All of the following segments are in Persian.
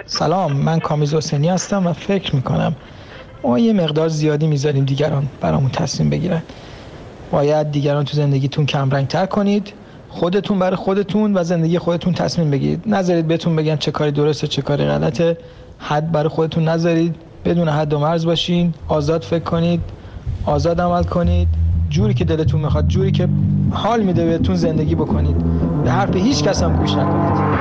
سلام، من کامیز حسینی هستم و فکر میکنم ما یه مقدار زیادی میذاریم دیگران برامون تصمیم بگیرن. باید دیگران تو زندگیتون کم رنگ تر کنید، خودتون برای خودتون و زندگی خودتون تصمیم بگیرید. نذارید بهتون بگن چه کاری درسته چه کاری غلطه. حد برای خودتون نذارید، بدون حد و مرز باشین، آزاد فکر کنید، آزاد عمل کنید، جوری که دلتون میخواد، جوری که حال میده بهتون زندگی بکنید. به حرف هیچ کس هم گوش نکنید.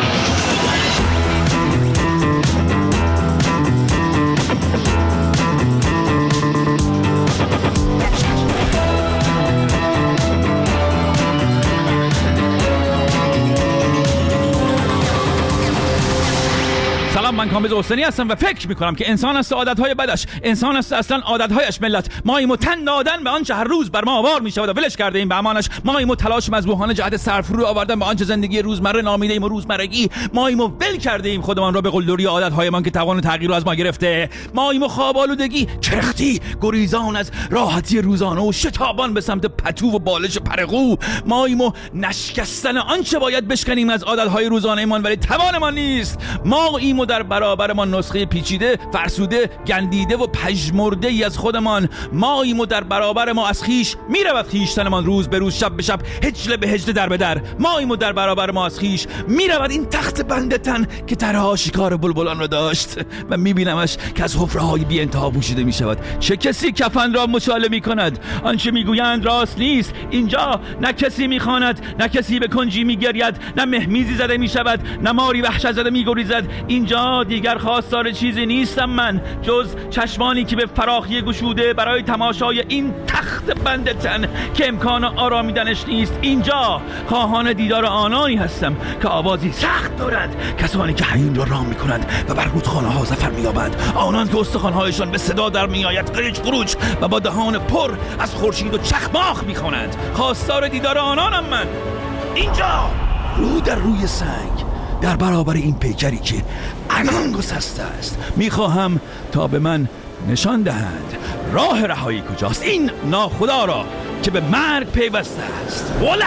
من کامبیز حسینی هستم و فکر میکنم که انسان است عادتهای بدش، انسان است اصلا عادتهایش ملت. ما ایمو تن دادن به آنچه هر روز بر ما آوار میشود و ولش کرده ایم به امانش. ما ایمو تلاش مذبوحانه جهت سرفرو آوردن به آنچه زندگی روزمره نامیده ایم و روزمرگی. ما ایمو ول کرده ایم خودمان را به قلدری عادتهایمان که توان تغییر را از ما گرفته. ما ایمو خواب آلودگی، کرختی، گریزان از راحتی روزانه و شتابان به سمت پتو و بالش پرقو. ما ایمو نشکستن آنچه باید بشکنیم از عادتهای روزانه‌مان ولی توانمان نیست. ما ایمو در برابر ما نسخه پیچیده، فرسوده، گندیده و پژمرده ای از خودمان. ما ایمو در برابر ما از خیش میرود خیشتنمان روز به روز، شب به شب، هجله به هجله، در به در. ما ایمو در برابر ما از خیش میرود این تخت بند تن که طرح‌ها شکار بلبلان را داشت و میبینمش که از حفره‌های بی انتها پوشیده میشود. چه کسی کفن را مچاله میکند؟ آنچه میگویند راست نیست. اینجا نه کسی میخواند، نه کسی به کنجی میگرید، نه مهمیزی زده میشود، نه ماری وحشت زده میگریزد. اینجا دیگر خواستار چیزی نیستم من جز چشمانی که به فراخی گشوده برای تماشای این تخت بند تن که امکان آرامیدنش نیست. اینجا خواهان دیدار آنانی هستم که آوازی سخت دارند، کسانی که حیون را رام میکنند و بر رودخانه ها ظفر مییابند، آنان که استخوان‌هایشان به صدا در میآید قریچ قروچ و با دهان پر از خورشید و چخماق میخوانند. خواستار دیدار آنانم من. اینجا رو در روی سنگ در برابر این پیکری که عنان گسسته است میخواهم تا به من نشان دهند راه رهایی کجاست. این ناخدا را که به مرگ پیوسته است. ولا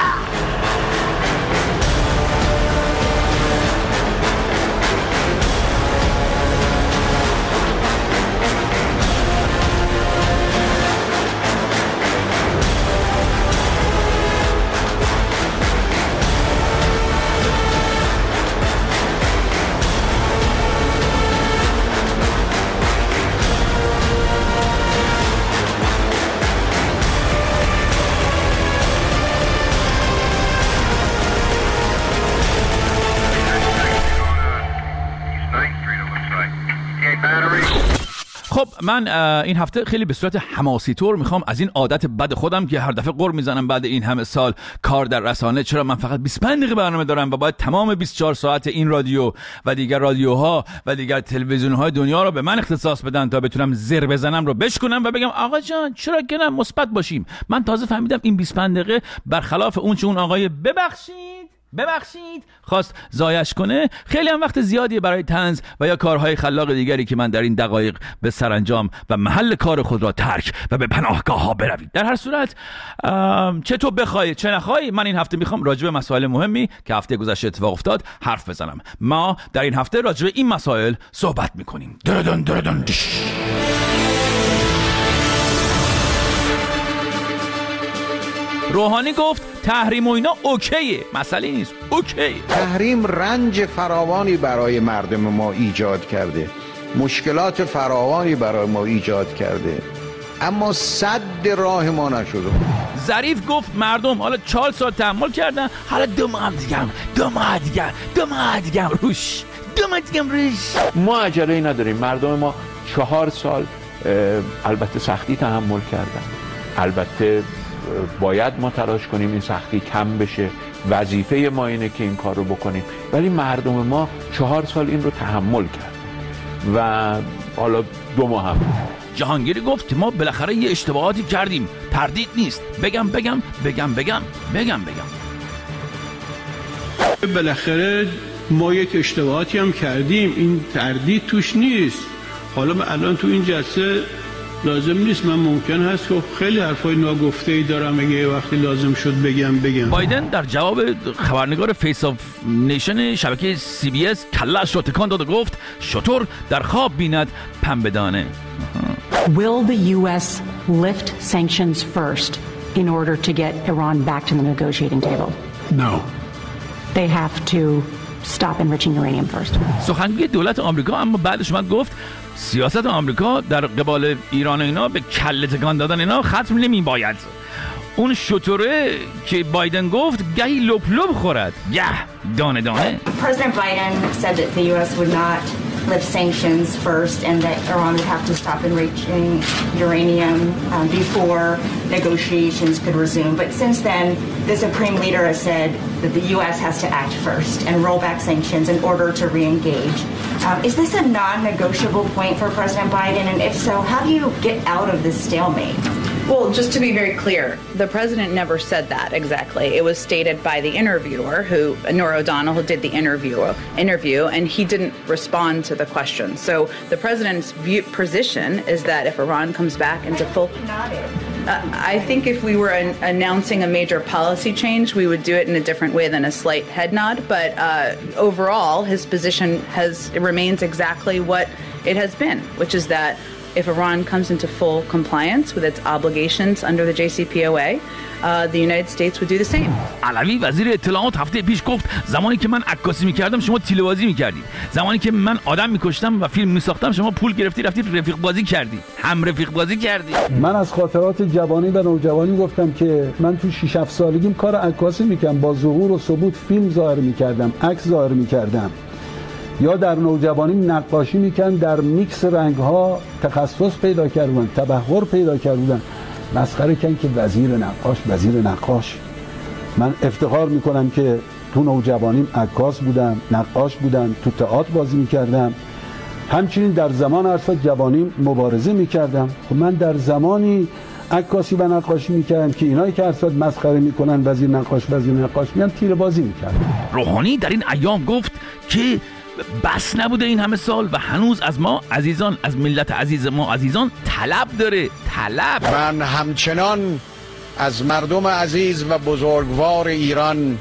خب من این هفته خیلی به صورت حماسی طور میخوام از این عادت بد خودم که هر دفعه قر میزنم بعد این همه سال کار در رسانه، چرا من فقط 25 دقیقه برنامه دارم و باید تمام 24 ساعت این رادیو و دیگر رادیوها و دیگر تلویزیون‌های دنیا رو به من اختصاص بدن تا بتونم زر بزنم رو بشکنم و بگم آقا جان چرا که نه مثبت باشیم. من تازه فهمیدم این 25 دقیقه برخلاف اون چه اون آقای ببخشید خواست ضایعش کنه، خیلی هم وقت زیادی برای طنز و یا کارهای خلاق دیگری که من در این دقایق به سرانجام و محل کار خود را ترک و به پناهگاه ها بروید. در هر صورت چه تو بخوای چه نخوای، من این هفته میخوام راجع به مسائل مهمی که هفته گذشته اتفاق افتاد حرف بزنم. ما در این هفته راجع به این مسائل صحبت میکنیم. روحانی گفت تحریم و اینا اوکیه، مسئله نیست، اوکی. تحریم رنج فراوانی برای مردم ما ایجاد کرده، مشکلات فراوانی برای ما ایجاد کرده، اما صد راه ما نشده. ظریف گفت مردم حالا 4 سال تحمل کردن، حالا 2 ماه دیگه روش. ما عجله نداریم. مردم ما 4 سال البته سختی تحمل کردن، البته باید ما تلاش کنیم این سختی کم بشه، وظیفه ما اینه که این کار رو بکنیم، ولی مردم ما 4 سال این رو تحمل کرد و حالا 2 ماه هم. جهانگیری گفت ما بالاخره یه اشتباهاتی کردیم، تردید نیست. بگم بالاخره ما یک اشتباهاتی هم کردیم، این تردید توش نیست. حالا الان تو این جلسه لازم نیست. من ممکن هست که خیلی حرفای ناگفته‌ای دارم، اگه یه وقتی لازم شد بگم. بایدن در جواب خبرنگار فیس آف نیشن شبکه CBS کله‌اش را تکان داد و گفت شتر در خواب بیند پنبه‌دانه. Will the U.S. lift sanctions first in order to get Iran back to the negotiating table? No. They have to stop enriching uranium first. سخنگوی دولت آمریکا اما بعدش اومد گفت سیاست آمریکا در قبال ایران و اینا به کله تکان دادن اینا ختم نمی‌باید. اون شتره که بایدن گفت گهی لپ لپ خورد گه دانه دانه. President Biden said that the U.S. would not lift sanctions first and that Iran would have to stop enriching uranium before negotiations could resume. But since then, the Supreme Leader has said that the U.S. has to act first and roll back sanctions in order to re-engage. Is this a non-negotiable point for President Biden? And if so, how do you get out of this stalemate? Well, just to be very clear, the president never said that exactly. It was stated by the interviewer, Norah O'Donnell, who did the interview, and he didn't respond to the question. So the president's position is that if Iran comes back into full... I think if we were announcing a major policy change, we would do it in a different way than a slight head nod. But overall, his position remains exactly what it has been, which is that if Iran comes into full compliance with its obligations under the JCPOA, the United States would do the same. علوی وزیر اطلاعات هفته پیش گفت زمانی که من عکاسی می‌کردم شما تیله‌بازی می‌کردید. زمانی که من آدم می‌کشتم و فیلم می‌ساختم شما پول گرفتی رفتید رفیق بازی کردی. هم رفیق بازی کردی. من از خاطرات جوانی و نوجوانی گفتم که من تو 6-7 سالگیم کار عکاسی می‌کردم، با ظهور و ثبوت فیلم ظاهر می‌کردم، عکس ظاهر می‌کردم. یا در نوجوانی نقاشی میکردن، در میکس رنگ‌ها تخصص پیدا کردن، تبحر پیدا کردن. مسخره کردن که وزیر نقاش. من افتخار میکنم که تو نوجوانیم عکاس بودم، نقاش بودم، تو تئاتر بازی میکردم. همچنین در زمان عرصه جوانیم مبارزه میکردم. خب من در زمانی عکاسی و نقاشی میکردم که اینایی که عرصه مسخره میکنن وزیر نقاش میان تیر بازی میکردن. روحانی در این ایام گفت که بس نبوده این همه سال و هنوز از ما عزیزان، از ملت عزیز ما عزیزان طلب داره. من همچنان از مردم عزیز و بزرگوار ایران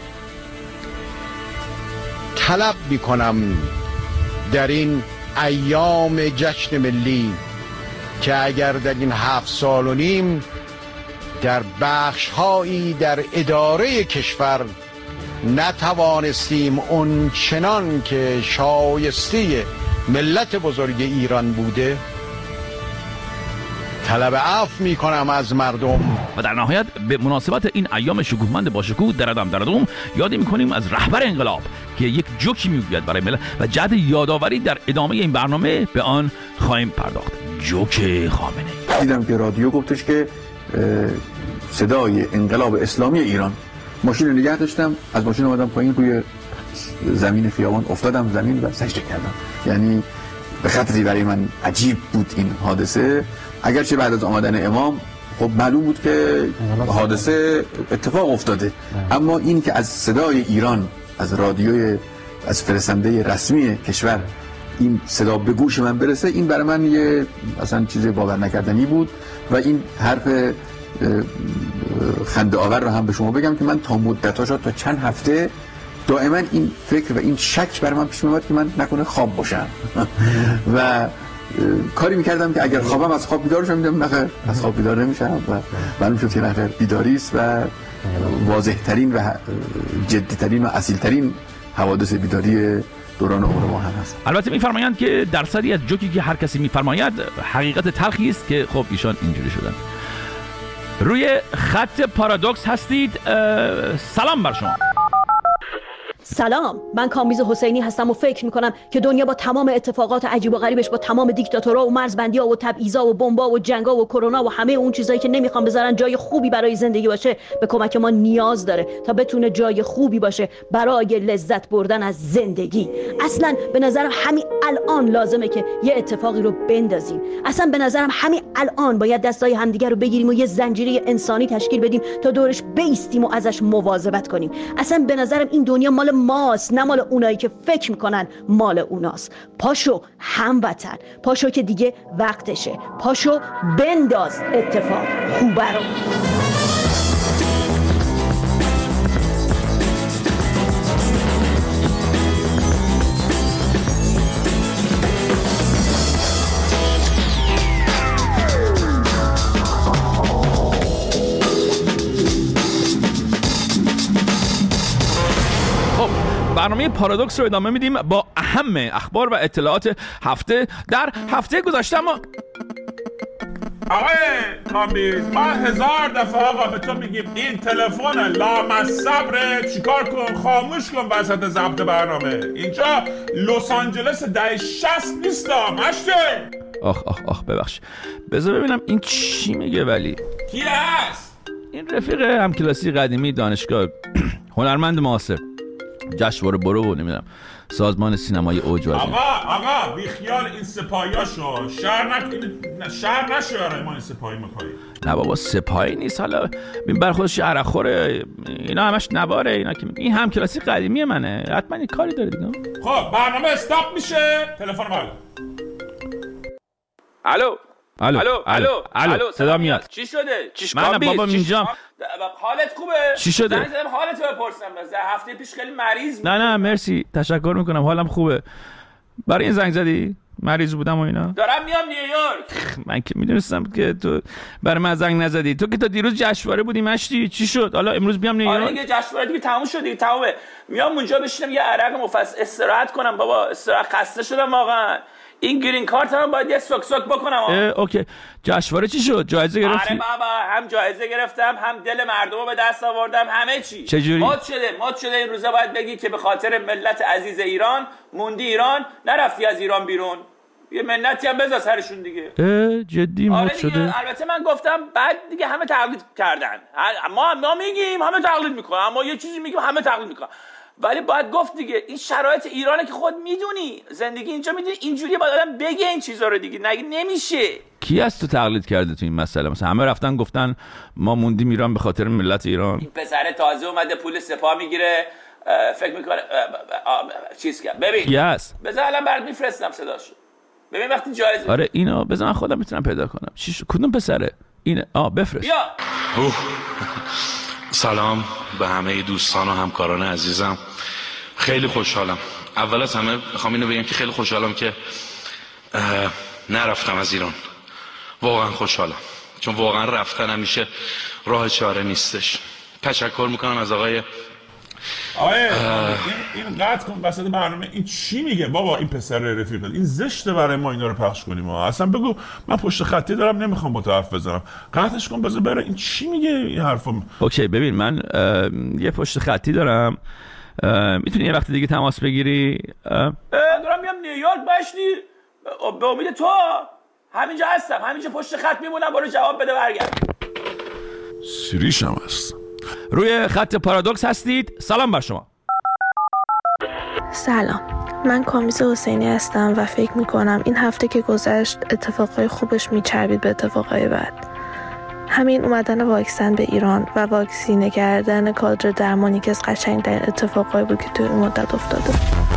طلب میکنم در این ایام جشن ملی که اگر در این 7 سال و نیم در بخش‌هایی در اداره کشور نتوانستیم اون چنان که شایسته ملت بزرگ ایران بوده، طلب عفو میکنم از مردم. و در نهایت به مناسبت این ایام شکوهمند با شکوه دردم یادی میکنیم از رهبر انقلاب که یک جوکی میگوید برای ملت و جهت یادآوری در ادامه این برنامه به آن خواهیم پرداخت. جوک خامنه‌ای. دیدم که رادیو گفتش که صدای انقلاب اسلامی ایران. ماشین رو نگه داشتم، از ماشین اومدم پایین، روی زمین خیابان افتادم زمین و سجده کردم. یعنی به خاطری برای من عجیب بود این حادثه. اگرچه بعد از آمدن امام خب معلوم بود که حادثه اتفاق افتاده، اما این که از صدای ایران، از رادیوی، از فرستنده رسمی کشور این صدا به گوش من برسه، این برای من یه اصلا چیز باور نکردنی بود. و این حرف خنده آور رو هم به شما بگم که من تا مدت‌ها شد تا چند هفته دائما این فکر و این شک برای من پیش میاد که من نکنه خواب باشم و کاری میکردم که اگر خوابم از خواب بیدار شم، میدم نخیر از خواب بیدار نمیشم و معلوم شد که نخیر بیداری است و واضح ترین و جدی ترین و اصیل ترین حوادث بیداری دوران عمر ما هم هست. البته میفرمایند که درصدی از جوکی که هر کسی میفرماید حقیقت تلخی است که خب ایشان اینجوری شدن. روی خط پارادوکس هستید. سلام بر شما. سلام، من کامبیز حسینی هستم و فکر میکنم که دنیا با تمام اتفاقات عجیب و غریبش، با تمام دیکتاتورها و مرزبندی‌ها و تبعیض‌ها و بمب‌ها و جنگ‌ها و کرونا و همه اون چیزایی که نمیخوام بذارن جای خوبی برای زندگی باشه، به کمک ما نیاز داره تا بتونه جای خوبی باشه برای لذت بردن از زندگی. اصلا به نظرم همین الان لازمه که یه اتفاقی رو بندازیم. اصلا به نظرم همین الان باید دستای همدیگه رو بگیریم و یه زنجیره انسانی تشکیل بدیم تا دورش بایستیم و ازش مواظبت کنیم. اصلا به نظرم این دنیا مال ماست، نه مال اونایی که فکر میکنن مال اوناست. پاشو هموطن، پاشو که دیگه وقتشه، پاشو بنداز اتفاق خوبه رو. برنامه پارادوکس رو ادامه میدیم با اهم اخبار و اطلاعات هفته. در هفته گذشته ما آقای کامبیز ما 1000 دفعه آقا به تو میگیم این تلفن لامصبره، چیکار کن؟ خاموش کن وسط ضبط برنامه. اینجا لس آنجلس دهه 60 نیستم مشته. آخ ببخش، بذار ببینم این چی میگه. ولی کی هست؟ این رفیق همکلاسی قدیمی دانشگاه، هنرمند معاصر، جشنواره برو و نمیدونم سازمان سینمای اوج. آقا بیخیال این سپاهیاشو، شهر نشه. ما این سپاهی مکایی. نه بابا سپاهی نیست، حالا این بر خودش عرق خوره، اینا همش نواره. اینا که این همکلاسی قدیمی منه، حتما این کاری داره دیگه. خب برنامه استاپ میشه. تلفن بله. الو صدا میاد. چی شده؟ من بابا اینجام. حالت خوبه؟ چی شده؟ زنگ زدم حالت رو بپرسم. هفته پیش خیلی مریض بود. نه مرسی، تشکر میکنم، حالم خوبه. برای این زنگ زدی؟ مریض بودم و اینا. دارم میام نیویورک. من که میدونستم که تو برای من زنگ نزدی. تو که تا دیروز جشنواره بودی مشتی، چی شد؟ حالا امروز بیام نیویورک. آره دیگه جشنواره دیگه تموم شد دیگه، تمومه. میام اونجا بشینم یه عرق مفصل استراحت کنم. بابا استراحت، خسته شدم واقعا. این گرین کارت هم باید یه سوک بکنم. اوکی. جشنواره چی شد؟ جایزه گرفتی؟ آره بابا، هم جایزه گرفتم، هم دل مردم رو به دست آوردم، همه چی. چجوری؟ مد شده این روزا باید بگی که به خاطر ملت عزیز ایران موندی ایران، نرفتی از ایران بیرون. یه منتی هم بذار سرشون دیگه. جدی مد شده؟ البته من گفتم بعد دیگه همه تقلید کردن. ما میگیم همه تقلید میکنن، اما یه چیزی میگیم همه تقلید میکنن. ولی باید گفت دیگه این شرایط ایرانه که خود میدونی، زندگی اینجا میدونی اینجوریه، باید آدم بگه این چیزا رو دیگه، نمیشه. کی از تو تقلید کرده تو این مسئله؟ مثلا همه رفتن گفتن ما موندیم ایران به خاطر ملت ایران. این پسر تازه اومده پول سپاه میگیره، فکر میکنه چیز کرد. ببین بذار الان برات میفرستم صداشو. ببین وقتی جایزه. آره اینو بذار من خودم میتونم پیدا کنم. کدوم پسره اینه؟ بفرست. بیا. سلام به همه دوستان و همکاران عزیزم. خیلی خوشحالم. اول از همه میخوام اینو بگم که خیلی خوشحالم که نرفتم از ایران. واقعا خوشحالم، چون واقعا رفتن همیشه راه چاره نیستش. تشکر میکنم از آقای این قطع کن وسط برنامه. این چی میگه بابا؟ این پسر رفیقت این زشته برای ما اینا رو پخش کنیم. اصلا بگو من پشت خطی دارم نمیخوام با تو حرف بزنم. قطعش کن بذار بره. این چی میگه این حرفو؟ اوکی ببین من یه پشت خطی دارم، میتونی یه وقت دیگه تماس بگیری؟ من دارم میام نیویورک باشی به امید تو. همینجا هستم، همینجا پشت خط میمونم، برو جواب بده برگرد. سریشم هست. روی خط پارادوکس هستید. سلام بر شما. سلام، من کامیز حسینی هستم و فکر میکنم این هفته که گذشت اتفاقای خوبش میچربید به اتفاقای بد. همین اومدن واکسن به ایران و واکسینه کردن کادر درمانی که از قشنگ‌ترین اتفاقایی بود که توی این مدت افتاده.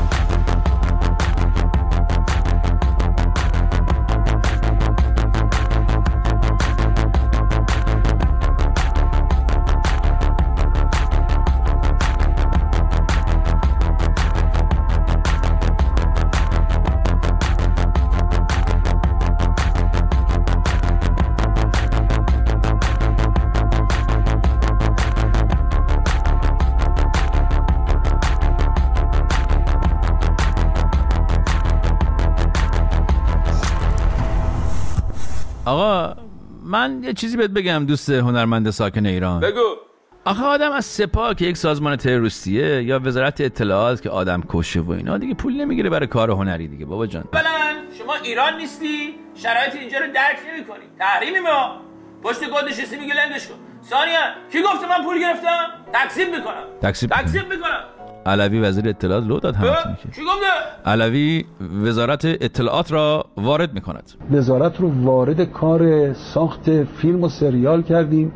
آقا من یه چیزی بهت بگم دوست هنرمند ساکن ایران. بگو. آخه آدم از سپاه که یک سازمان تروریستیه یا وزارت اطلاعات که آدم کشه و اینا دیگه پول نمیگیره برای کار هنری دیگه بابا جان. بلند شما ایران نیستی، شرایط اینجا رو درک نمی‌کنی. تحریمی ما پشت گل نشستی میگه لنگش کن. ثانیاً کی گفته من پول گرفتم؟ تقسیم میکنم. علوی وزیر اطلاعات لو داد همتون که. چی گفته؟ علوی وزارت اطلاعات را وارد میکند. وزارت رو وارد کار ساخت فیلم و سریال کردیم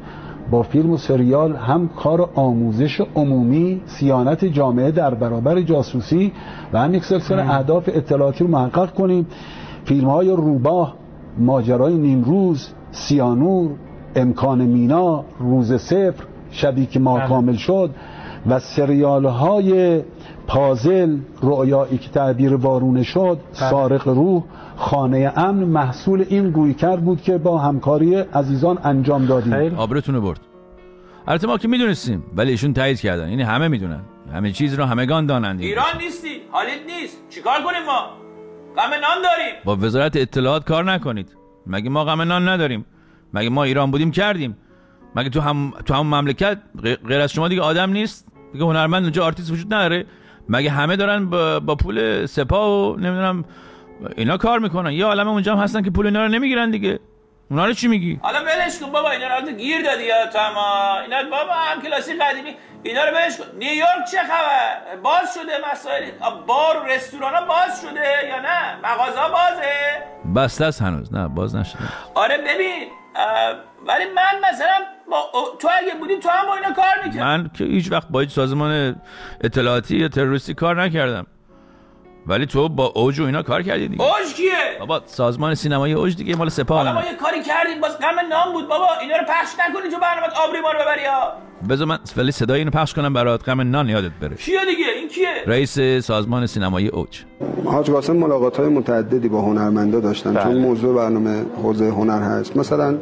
با فیلم و سریال هم کار آموزش عمومی، صیانت جامعه در برابر جاسوسی و هم یک سلسله اهداف اطلاعاتی رو محقق کنیم. فیلم‌های روباه، ماجرای نیمروز، سیانور، امکان مینا، روز صفر، شبی که ما کامل شد و سریال‌های پازل، رؤیایی که تعبیر وارونه شد، سارق روح، خانه امن محصول این رویکرد بود که با همکاری عزیزان انجام دادیم. آبروتونه برد. البته ما که میدونستیم ولی ایشون تایید کردن. یعنی همه میدونن، همه چیز رو همگان دانند. ایران نیستی، حالیت نیست، چیکار کنیم ما؟ غم نان داریم. با وزارت اطلاعات کار نکنید. مگه ما غم نان نداریم؟ مگه ما ایران بودیم کردیم؟ مگه تو هم مملکت غیر از شما دیگه آدم نیست؟ دیگه هنرمند اونجا آرتیست وجود نداره؟ مگه همه دارن با پول سپاه و نمیدونم اینا کار میکنن؟ یا عالمه اونجا هم هستن که پول اینا رو نمیگیرن دیگه. اونا رو چی میگی؟ حالا ولش کن بابا، اینا رو گیر دادی یا تمام. اینا بابا هم کلاسی قدیمی، اینا رو ولش کن. نیویورک چه خبر؟ باز شده مسائل بار و رستورانا باز شده یا نه؟ مغازه‌ها بازه؟ بسته است هنوز. نه باز نشده. آره ببین ولی من مثلا تو اگه بودی تو هم با اینا کار میکرد. من که هیچ وقت با هیچ سازمان اطلاعاتی یا تروریستی کار نکردم. ولی تو با اوج و اینا کار کردی دیگه. اوج کیه؟ بابا سازمان سینمایی اوج دیگه، مال سپاه. ما یه کاری کردیم باز غم نام بود بابا. اینا رو پخش نکنی تو برنامه‌ت، آبروی ما رو ببری ها. بذار من ولی صدای اینو پخش کنم برات، غم نان یادت بره. کیه دیگه؟ این کیه؟ رئیس سازمان سینمایی اوج. حاج قاسم ملاقات‌های متعددی با هنرمندا داشتن چون موضوع برنامه حوزه هنر هست. مثلا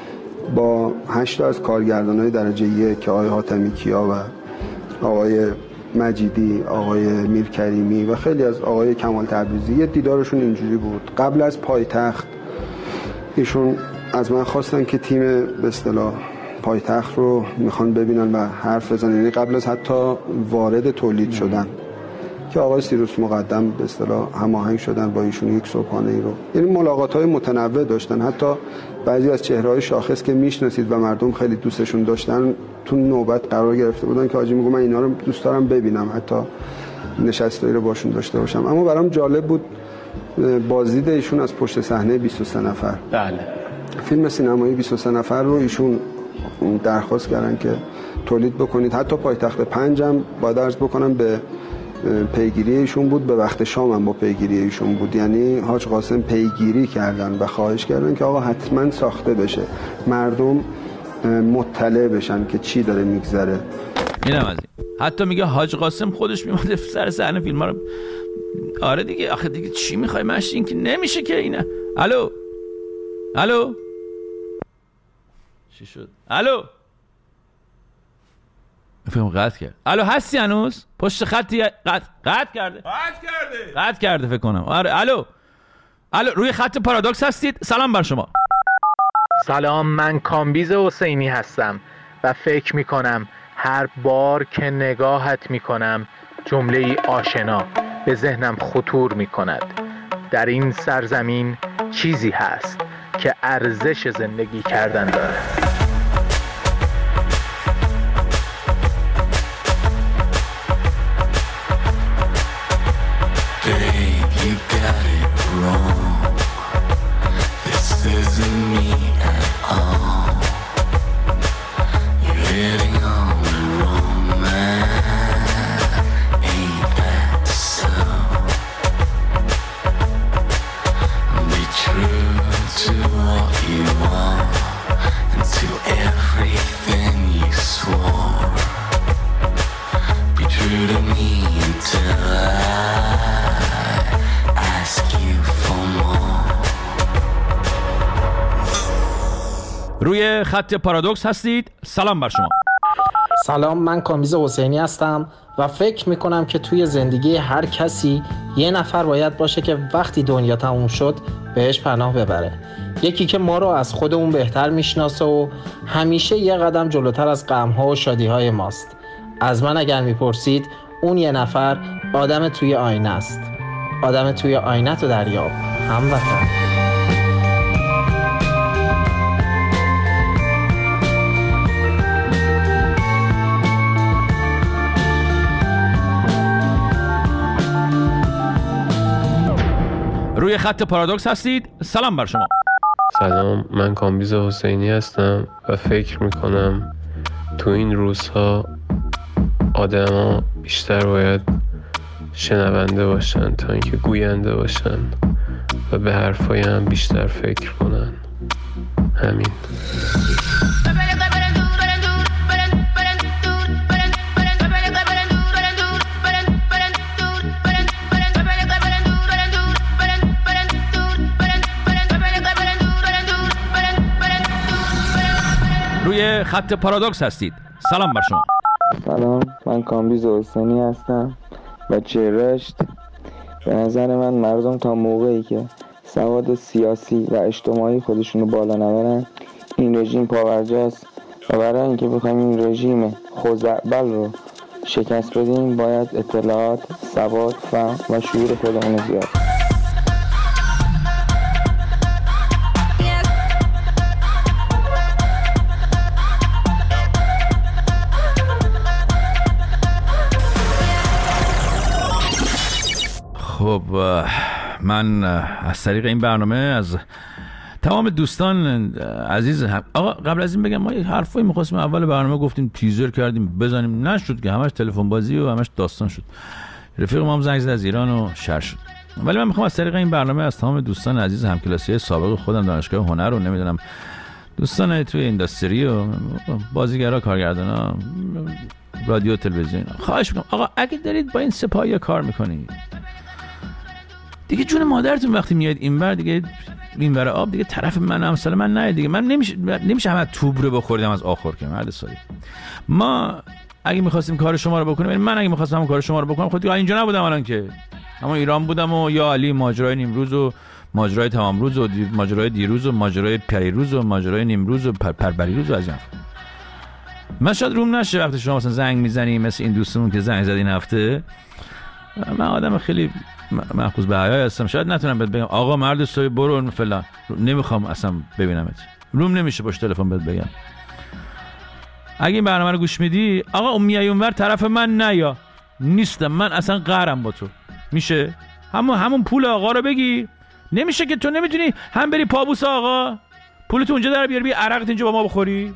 با 8 تا از کارگردانای درجه 1 که آقای حاتمی کیا و آقای مجیدی، آقای میرکریمی و خیلی از آقای کمال تبریزی یه دیدارشون اینجوری بود. قبل از پایتخت ایشون از من خواستن که تیم به اصطلاح پایتخت رو میخوان ببینن و حرف بزنن، یعنی قبل از حتی وارد تولید شدن که آقای سیروس مقدم به اصطلاح هماهنگ شدن با ایشون یک صبحانه‌ای رو. یعنی ملاقات‌های متنوع داشتن. حتی بعضی از چهره‌های شاخص که میشناسید و مردم خیلی دوستشون داشتن تو نوبت قرار گرفته بودن که حاجی میگه من اینا رو دوست دارم ببینم، حتی نشستایی رو باشون داشته باشم. اما برام جالب بود بازدید ایشون از پشت صحنه 23 نفر. بله. فیلم سینمایی 23 نفر رو ایشون درخواست کردن که تولید بکنید. حتی پایتخت 5 هم باید عرض بکنم به پیگیری ایشون بود، به وقت شام هم با پیگیری ایشون بود. یعنی حاج قاسم پیگیری کردن و خواهش کردن که آقا حتما ساخته بشه، مردم مطلع بشن که چی داره میگذره. اینم از این. حتی میگه حاج قاسم خودش میومد سر صحنه فیلم‌ها رو. آره دیگه، آخه دیگه چی میخوای مشتی؟ این که نمیشه که اینه. الو چی شد؟ الو فیلم قطع کرد. الو هستی هنوز؟ پشت خطی قطع کرده فکر کنم. آره الو روی خط پارادوکس هستید؟ سلام بر شما. سلام، من کامبیز حسینی هستم و فکر میکنم هر بار که نگاهت میکنم جمله ای آشنا به ذهنم خطور میکند. در این سرزمین چیزی هست که ارزش زندگی کردن داره. روی خط پارادوکس هستید؟ سلام بر شما. سلام، من کامبیز حسینی هستم و فکر میکنم که توی زندگی هر کسی یه نفر باید باشه که وقتی دنیا تموم شد بهش پناه ببره. یکی که ما رو از خودمون بهتر میشناسه و همیشه یه قدم جلوتر از غم‌ها و شادی‌های ماست. از من اگر میپرسید اون یه نفر آدم توی آینه است. آدم توی آینه تو دریاب، هموطن. روی خط پارادوکس هستید؟ سلام بر شما. سلام، من کامبیز حسینی هستم و فکر میکنم تو این روزها آدما بیشتر باید شنونده باشن تا اینکه گوینده باشن و به حرفای هم بیشتر فکر کنن. همین. روی خط پارادوکس هستید. سلام بر شما. سلام، من کامبیز حسینی هستم و رشت. به نظر من مردم تا موقعی که سواد سیاسی و اجتماعی خودشونو بالا نبرن این رژیم پاورجاست و برای اینکه بخوایم این رژیم خزعبل رو شکست بدیم باید اطلاعات، سواد، فهم و شعور خودمون زیاد. خب من از طریق این برنامه از تمام دوستان عزیز آقا قبل از این بگم ما یه حرفایی می‌خواستیم اول برنامه گفتیم تیزر کردیم بزنیم، نشد که همش تلفن بازی و همش داستان شد. رفیق ما هم زنگ زد از ایران و شر شد. ولی من می‌خوام از طریق این برنامه از تمام دوستان عزیز همکلاسی سابق خودم دانشگاه هنر رو نمیدونم دوستان توی اینداستری و بازیگرا، کارگردانا، رادیو، تلویزیون خواهش می‌کنم آقا اگه دارید با این سپاهی کار می‌کنید دیگه جون مادرتون وقتی میاد اینور دیگه اینور آب دیگه طرف من امثال من نه دیگه. من نمیشه همه توب رو بخوردم از آخر که مرد سالی. ما اگه می‌خواستیم کار شما رو بکنیم، من اگه می‌خواستم همون کار شما رو بکنم خود دیگه اینجا نبودم الان که اما ایران بودم و یا علی ماجرای نیمروز و ماجرای تمام روز و ماجرای دیروز و ماجرای پریروز و ماجرای نیمروز و پربریروز و از این. من شاید روم نشه وقتی شما مثلا زنگ میزنی مثل این دوستمون که زنگ زد این هفته. من آدم خیلی محفوظ به حیا هستم، شاید نتونم بهت بگم آقا مرد سوی برو فلان، نمیخوام اصلا ببینمت، روم نمیشه باش تلفن بهت بگم. اگه این برنامه رو گوش میدی آقا اون میای اونور طرف من نیا، نیستم من اصلا قهرم با تو، میشه همون پول آقا رو بگی. نمیشه که تو نمیتونی هم بری پابوس آقا پولت اونجا در بیاری بی عرقت اینجا با ما بخوری.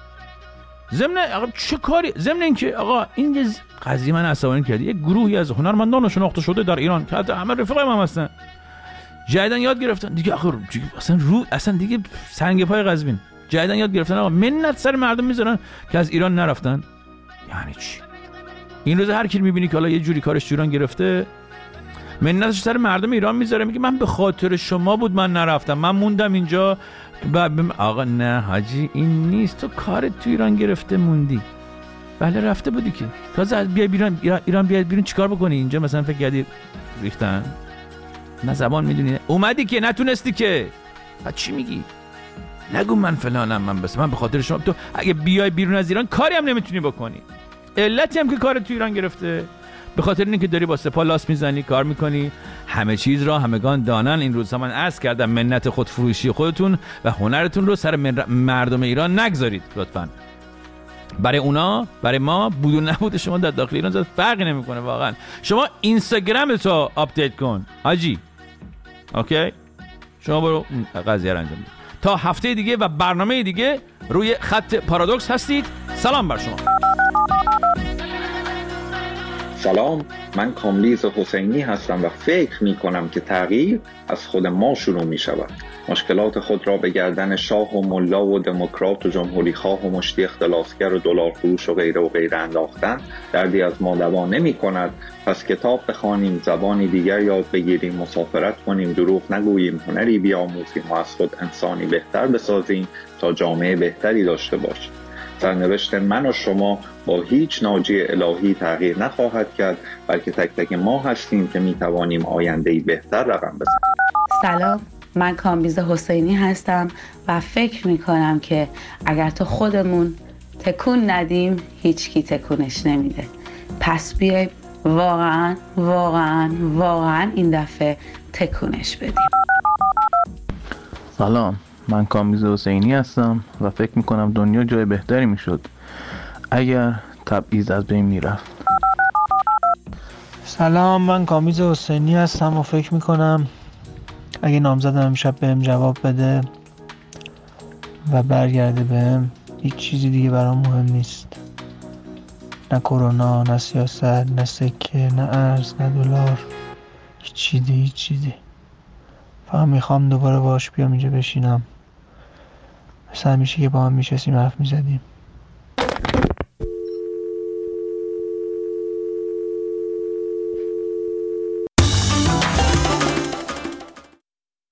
ضمن آقا چه کاری، ضمن اینکه آقا این یه قضیه من عصبانی کرد. یه گروهی از هنرمندان شناخته شده در ایران که حتی همه رفقای من هستن جدیدن یاد گرفتن دیگه آخر اصلا دیگه سنگ پای قزوین جدیدن یاد گرفتن آقا منت سر مردم میذارن که از ایران نرفتن. یعنی چی؟ این روز هر کی میبینی که حالا یه جوری کارش ایران گرفته منتش سر مردم ایران میذاره، میگه من به خاطر شما بود من نرفتم، من موندم اینجا. آقا نه حاجی این نیست، تو کارت تو ایران گرفته موندی. بله رفته بودی که تازه بیا ایران بیاد بیرون چیکار بکنی اینجا مثلا فکر کردی ریختن نه زبان میدونی اومدی که نتونستی که چی میگی؟ نگو من فلانم من بس من به خاطر شما. تو اگه بیای بیرون از ایران کاری هم نمیتونی بکنی. علتی هم که کارت تو ایران گرفته به خاطر اینکه داری با سپاه لاس میزنی کار میکنی. همه چیز را همگان دانن. این روزها من عرض کردم منت خودفروشی خودتون و هنرتون رو سر مردم ایران نگذارید لطفاً. برای اونا برای ما بود و نبود شما در داخل ایران زیاد فرقی نمیکنه واقعا. شما اینستاگرام تو آپدیت کن حاجی، اوکی؟ شما برو قضیه رو انجام بده. تا هفته دیگه و برنامه دیگه روی خط پارادوکس هستید. سلام بر شما. سلام، من کامبیز حسینی هستم و فکر می کنم که تغییر از خود ما شروع می شود. مشکلات خود را به گردن شاه و ملا و دموکرات و جمهوری خواه و مشتی اختلاسگر و دلار فروش و غیره انداختن دردی از ما دوا نمی کند. پس کتاب بخوانیم، زبانی دیگر یاد بگیریم، مسافرت کنیم، دروغ نگوییم، هنری بیاموزیم و از خود انسانی بهتر بسازیم تا جامعه بهتری داشته باشیم. سرنوشت من و شما با هیچ ناجی الهی تغییر نخواهد کرد، بلکه تک تک ما هستیم که میتوانیم آینده‌ای بهتر رقم بزنیم. سلام، من کامبیز حسینی هستم و فکر میکنم که اگر تو خودمون تکون ندیم هیچ کی تکونش نمیده. پس بیایم واقعا این دفعه تکونش بدیم. سلام، من کامبیز حسینی هستم و فکر میکنم دنیا جای بهتری میشد اگر تبعیض از بین میرفت. سلام، من کامبیز حسینی هستم و فکر میکنم اگه نامزدم امشب بهم جواب بده و برگرده بهم هیچ چیزی دیگه برام مهم نیست. نه کرونا، نه سیاست، نه سکه، نه ارز، نه دلار، هیچ چیزی. فقط میخوام دوباره باش بیام اینجا بشینم، مثل همیشه که با هم میشستیم حرف میزدیم.